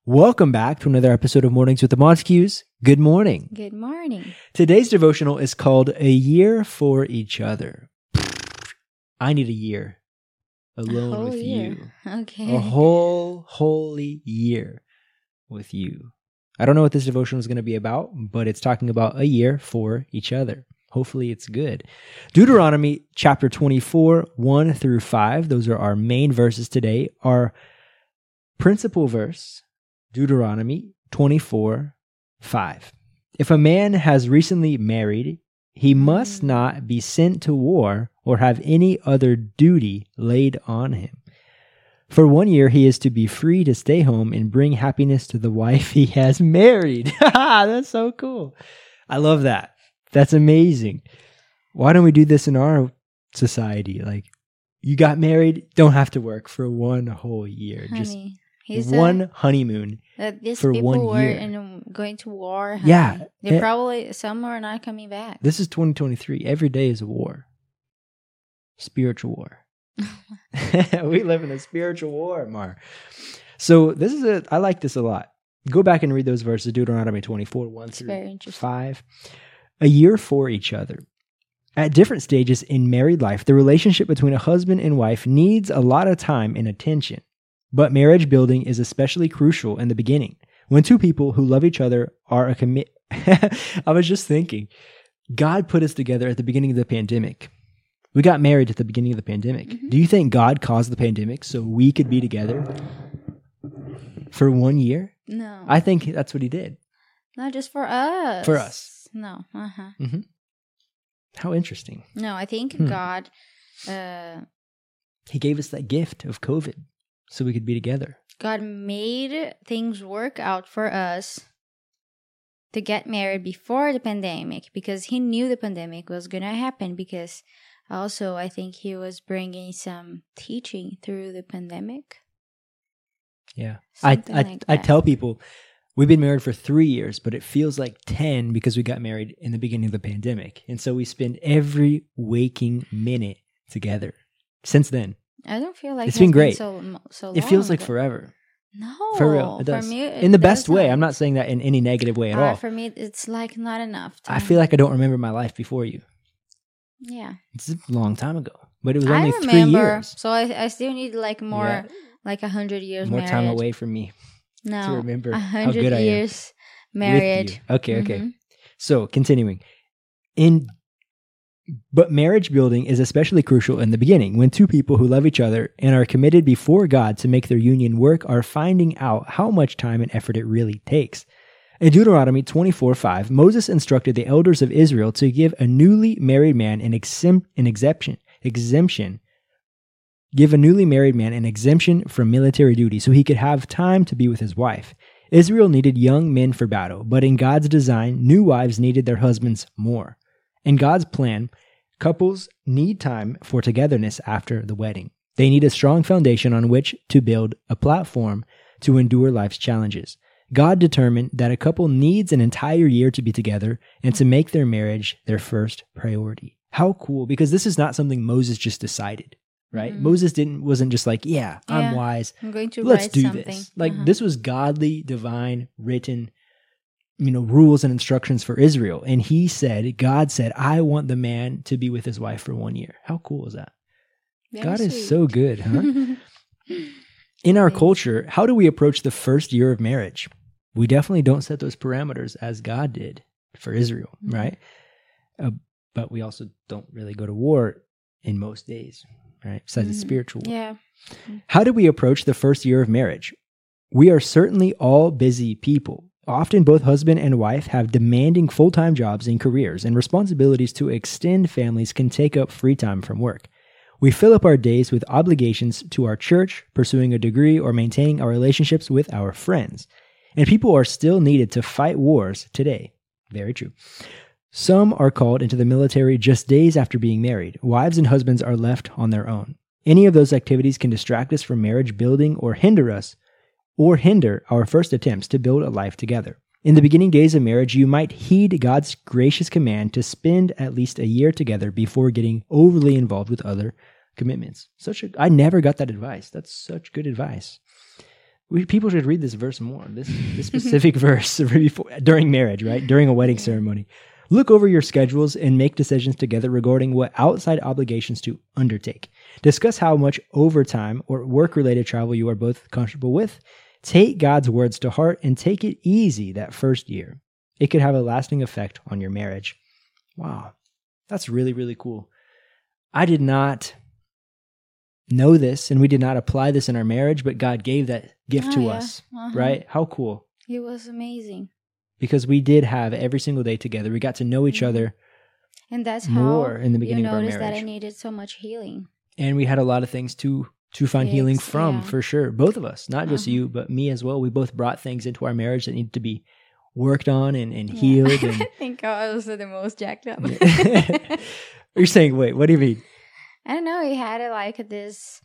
Welcome back to another episode of Mornings with the Montagues. Good morning. Good morning. Today's devotional is called A Year for Each Other. I need a year alone with you. Okay. A whole holy year with you. I don't know what this devotional is going to be about, but it's talking about a year for each other. Hopefully it's good. Deuteronomy chapter 24, 1 through 5. Those are our main verses today. Our principal verse, Deuteronomy 24, 5. If a man has recently married, he must not be sent to war or have any other duty laid on him. For 1 year, he is to be free to stay home and bring happiness to the wife he has married. That's so cool. I love that. That's amazing. Why don't we do this in our society? Like, you got married, don't have to work for 1 whole year. Honey, Just one honeymoon these for people 1 were year. Going to war. Honey. Yeah. They probably, some are not coming back. This is 2023. Every day is a war. Spiritual war. We live in a spiritual war, Mar. So I like this a lot. Go back and read those verses, Deuteronomy 24, 1 through 5. A year for each other. At different stages in married life, the relationship between a husband and wife needs a lot of time and attention. But marriage building is especially crucial in the beginning, when two people who love each other are a commit. I was just thinking, God put us together at the beginning of the pandemic. We got married at the beginning of the pandemic. Mm-hmm. Do you think God caused the pandemic so we could be together for 1 year? No. I think that's what he did. Not just for us. For us. No. Uh-huh. Mm-hmm. How interesting. No, I think God... He gave us that gift of COVID so we could be together. God made things work out for us to get married before the pandemic because he knew the pandemic was going to happen, because also I think he was bringing some teaching through the pandemic. Yeah. I tell people we've been married for 3 years, but it feels like 10 because we got married in the beginning of the pandemic. And so we spend every waking minute together since then. I don't feel like it's been great. So long. It feels like forever. No. For real. It does. For me, in the best way. I'm not saying that in any negative way at all. For me, it's like not enough time. I feel like I don't remember my life before you. Yeah. It's a long time ago. But it was only 3 years. So I still need like more, like 100 years more married. time away from me. No. To remember 100 how good I am. years married. Okay. So continuing. But marriage building is especially crucial in the beginning, when two people who love each other and are committed before God to make their union work are finding out how much time and effort it really takes. In Deuteronomy 24:5, Moses instructed the elders of Israel to give a newly married man an exemption. Give a newly married man an exemption from military duty so he could have time to be with his wife. Israel needed young men for battle, but in God's design, new wives needed their husbands more. In God's plan, couples need time for togetherness after the wedding. They need a strong foundation on which to build a platform to endure life's challenges. God determined that a couple needs an entire year to be together and to make their marriage their first priority. How cool, because this is not something Moses just decided, right? Mm-hmm. Moses wasn't just like, I'm wise. I'm going to Let's write do something. this. Like this was godly, divine, written rules and instructions for Israel. And God said, I want the man to be with his wife for 1 year. How cool is that? Very God sweet. is so good, huh? In our culture, how do we approach the first year of marriage? We definitely don't set those parameters as God did for Israel, right? But we also don't really go to war in most days, right? Besides it's spiritual war. Yeah. How do we approach the first year of marriage? We are certainly all busy people. Often both husband and wife have demanding full-time jobs and careers, and responsibilities to extend families can take up free time from work. We fill up our days with obligations to our church, pursuing a degree, or maintaining our relationships with our friends. And people are still needed to fight wars today. Very true. Some are called into the military just days after being married. Wives and husbands are left on their own. Any of those activities can distract us from marriage building or hinder our first attempts to build a life together. In the beginning days of marriage, you might heed God's gracious command to spend at least a year together before getting overly involved with other commitments. I never got that advice. That's such good advice. people should read this verse more. This specific verse during marriage, right? During a wedding ceremony. Look over your schedules and make decisions together regarding what outside obligations to undertake. Discuss how much overtime or work-related travel you are both comfortable with. Take God's words to heart and take it easy that first year. It could have a lasting effect on your marriage. Wow. That's really, really cool. I did not know this, and we did not apply this in our marriage, but God gave that gift to us, right? How cool. It was amazing. Because we did have every single day together. We got to know each other. And that's more how in the beginning of our noticed marriage. that I needed so much healing. And we had a lot of things to find healing from, for sure. Both of us, not just you, but me as well. We both brought things into our marriage that needed to be worked on and healed. And I think I was the most jacked up. You're saying, wait, what do you mean? I don't know. He had like this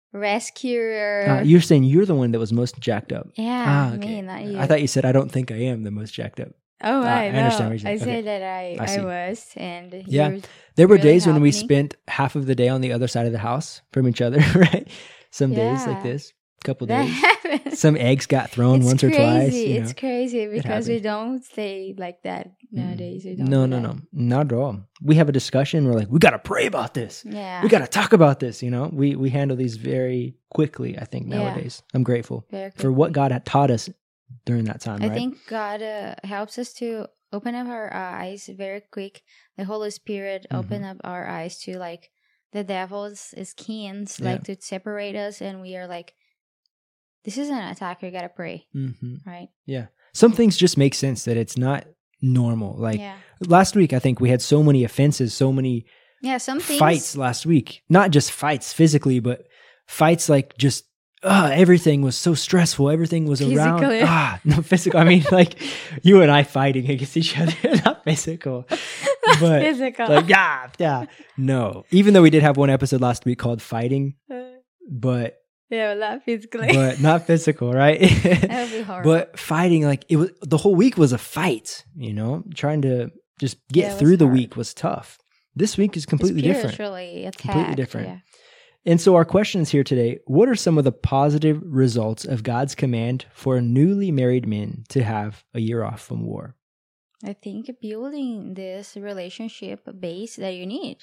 rescuer. You're saying you're the one that was most jacked up. Yeah, okay. me, not you. I thought you said, I don't think I am the most jacked up. Oh, I know. understand what you're I saying. said that I was. And yeah, there were really days when we helped me. spent half of the day on the other side of the house from each other, right? Some days like this, a couple That days. happens. Some eggs got thrown It's once crazy. or twice. It's crazy because we happens. don't stay like that nowadays. We don't No, do no, that. no, not at all. We have a discussion. We're like, we got to pray about this. Yeah. We got to talk about this. We handle these very quickly, I think, Yeah. nowadays. I'm grateful Very for what God had taught us during that time, I right? think God helps us to open up our eyes very quick. The Holy Spirit open up our eyes to like the devil's schemes, like to separate us, and we are like, this is an attack. We gotta pray, right? Yeah. Some things just make sense that it's not normal. Like yeah, last week, I think we had so many offenses, so many some things. fights last week. Not just fights physically, but fights like just everything was so stressful. Everything was around. Physically. No, physical. I mean, like you and I fighting against each other, not physical. But Physical. like, yeah. No. Even though we did have one episode last week called Fighting, but Yeah, not physically. but not physical, right? That would be horrible. But fighting, like it was, the whole week was a fight. Trying to just get through the week was tough. This week is completely different. Spiritually attacked. Completely different. Yeah. And so our questions here today, what are some of the positive results of God's command for newly married men to have a year off from war? I think building this relationship base that you need,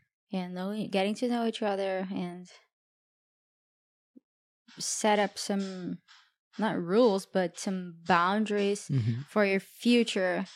and getting to know each other, and set up some, not rules, but some boundaries for your future.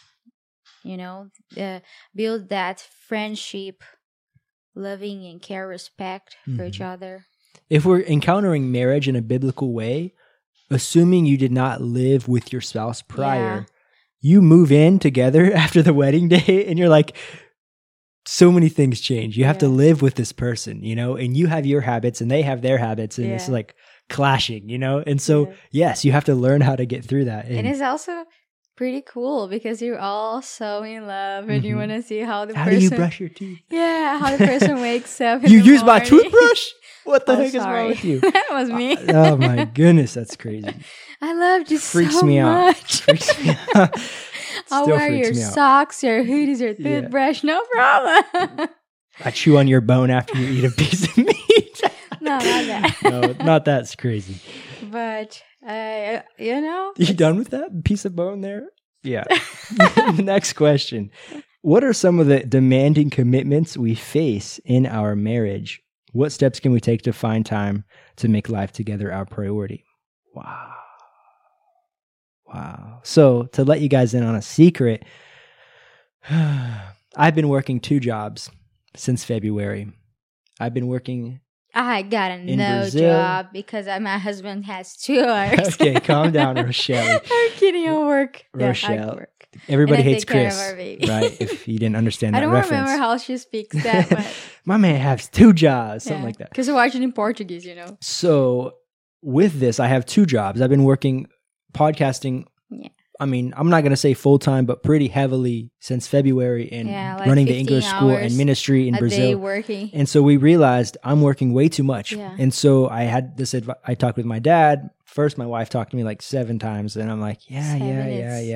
Build that friendship, loving and care, respect for each other. If we're encountering marriage in a biblical way, assuming you did not live with your spouse prior, you move in together after the wedding day and you're like, so many things change. You have to live with this person, and you have your habits and they have their habits, and it's like clashing, And so, yes, you have to learn how to get through that. And it's also pretty cool because you're all so in love and you want to see how the how person... do you brush your teeth? Yeah, how the person wakes up in You the use my morning. toothbrush? What the Oh, heck is wrong sorry. with you? That was me. Oh my goodness, that's crazy. I loved you Freaks so me out. much. Freaks me out. I'll Still wear freaks your me out. socks, your hoodies, your Yeah. toothbrush, no problem. I chew on your bone after you eat a piece of meat. No, not that. No, not that's crazy. But, You done with that piece of bone there? Yeah. Next question. What are some of the demanding commitments we face in our marriage? What steps can we take to find time to make life together our priority? Wow. So to let you guys in on a secret, I've been working 2 jobs since February. I've been working... I got In no Brazil. job because my husband has 2 hours. Okay, calm down, Rochelle. I'm kidding. I work. Rochelle. Yeah, I work. Everybody And I hates take care of Chris, our baby. right? If you didn't understand that I don't reference. remember how she speaks that, but My man has 2 jobs, something like that. Because I watch it in Portuguese, So with this, I have 2 jobs. I've been working podcasting. Yeah. I mean, I'm not going to say full time, but pretty heavily since February, and like running the 15 English school hours and ministry in a day Brazil. working. And so we realized I'm working way too much. Yeah. And so I had this I talked with my dad. First, my wife talked to me like 7 times, and I'm like, yeah.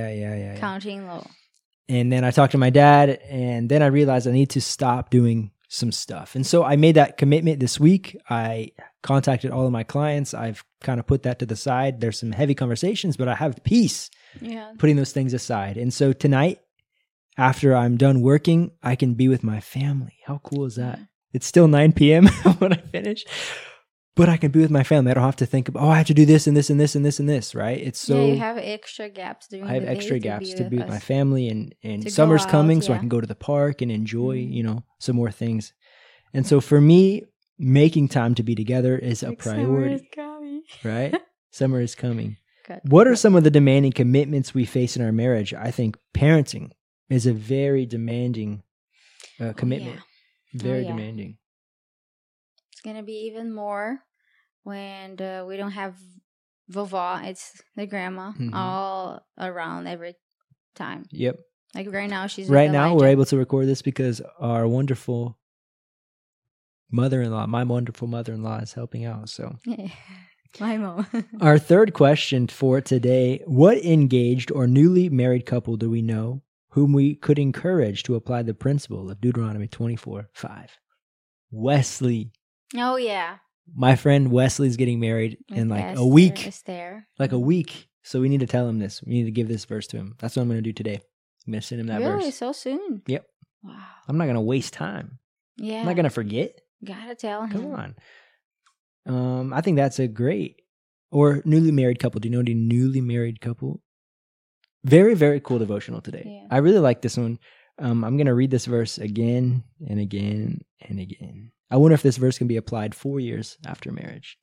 Counting low. And then I talked to my dad, and then I realized I need to stop doing some stuff. And so I made that commitment this week. I contacted all of my clients. I've kind of put that to the side. There's some heavy conversations, but I have peace putting those things aside. And so tonight, after I'm done working, I can be with my family. How cool is that? It's still 9 p.m. when I finish, but I can be with my family. I don't have to think about, I have to do this and this and this and this and this, right? It's so... you have extra gaps during the day. I have extra gaps to be with my family, and summer's coming, so I can go to the park and enjoy, some more things. And so for me, making time to be together is a priority. Summer is coming. Right? Summer is coming. Good. What are some of the demanding commitments we face in our marriage? I think parenting is a very demanding commitment. Very demanding. It's going to be even more when we don't have vovó. It's the grandma all around every time. Yep. Like right now, she's right now we're able to record this because our wonderful mother-in-law, my wonderful mother-in-law, is helping out. So, my mom. Our third question for today: what engaged or newly married couple do we know whom we could encourage to apply the principle of Deuteronomy 24:5? Wesley. Oh yeah. My friend Wesley's getting married in like a week. Like a week. So we need to tell him this. We need to give this verse to him. That's what I'm going to do today. I'm going to send him that verse. Really? So soon? Yep. Wow. I'm not going to waste time. Yeah. I'm not going to forget. Gotta tell him. Come on. I think that's a great, or newly married couple. Do you know any newly married couple? Very, very cool devotional today. Yeah. I really like this one. I'm going to read this verse again and again and again. I wonder if this verse can be applied 4 years after marriage.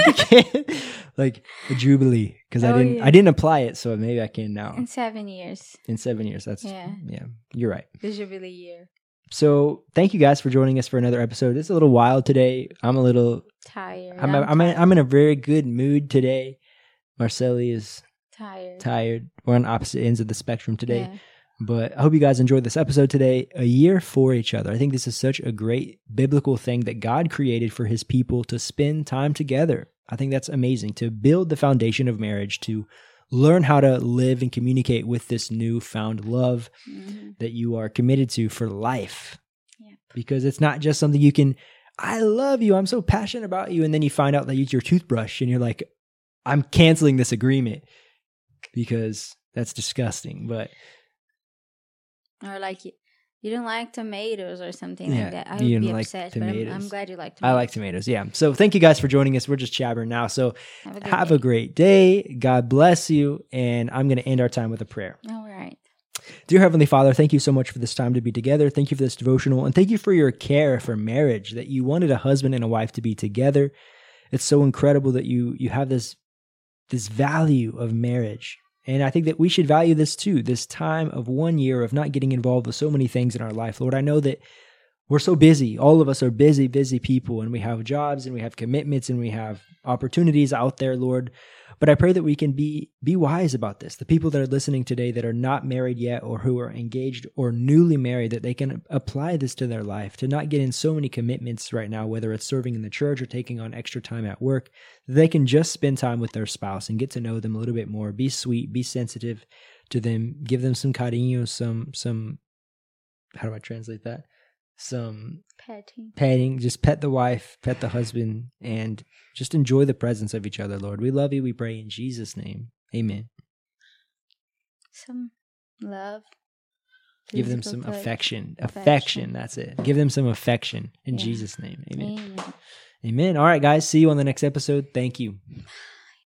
Like a jubilee, because I didn't apply it, so maybe I can now. In 7 years. In 7 years, that's you're right. The jubilee year. So thank you guys for joining us for another episode. It's a little wild today. I'm a little tired. I'm in a very good mood today. Marceli is tired. We're on opposite ends of the spectrum today. Yeah. But I hope you guys enjoyed this episode today. A year for each other. I think this is such a great biblical thing that God created for his people to spend time together. I think that's amazing, to build the foundation of marriage, to learn how to live and communicate with this newfound love that you are committed to for life. Yeah. Because it's not just something you can, I love you, I'm so passionate about you, and then you find out that you use your toothbrush and you're like, I'm canceling this agreement because that's disgusting. But or like you don't like tomatoes or something like that. I would be upset, but I'm glad you like tomatoes. I like tomatoes, yeah. So thank you guys for joining us. We're just chabbering now. So have a great day. God bless you. And I'm going to end our time with a prayer. All right. Dear Heavenly Father, thank you so much for this time to be together. Thank you for this devotional. And thank you for your care for marriage, that you wanted a husband and a wife to be together. It's so incredible that you have this value of marriage. And I think that we should value this too, this time of 1 year of not getting involved with so many things in our life. Lord, I know that we're so busy. All of us are busy people, and we have jobs and we have commitments and we have opportunities out there, Lord. But I pray that we can be wise about this. The people that are listening today that are not married yet, or who are engaged or newly married, that they can apply this to their life, to not get in so many commitments right now, whether it's serving in the church or taking on extra time at work. They can just spend time with their spouse and get to know them a little bit more. Be sweet, be sensitive to them, give them some cariño, some how do I translate that? Some petting, just pet the wife, pet the husband, and just enjoy the presence of each other, Lord. We love you. We pray in Jesus' name. Amen. Some love. Give them some affection. Affection, that's it. Give them some affection in Jesus' name. Amen. Amen. All right, guys. See you on the next episode. Thank you.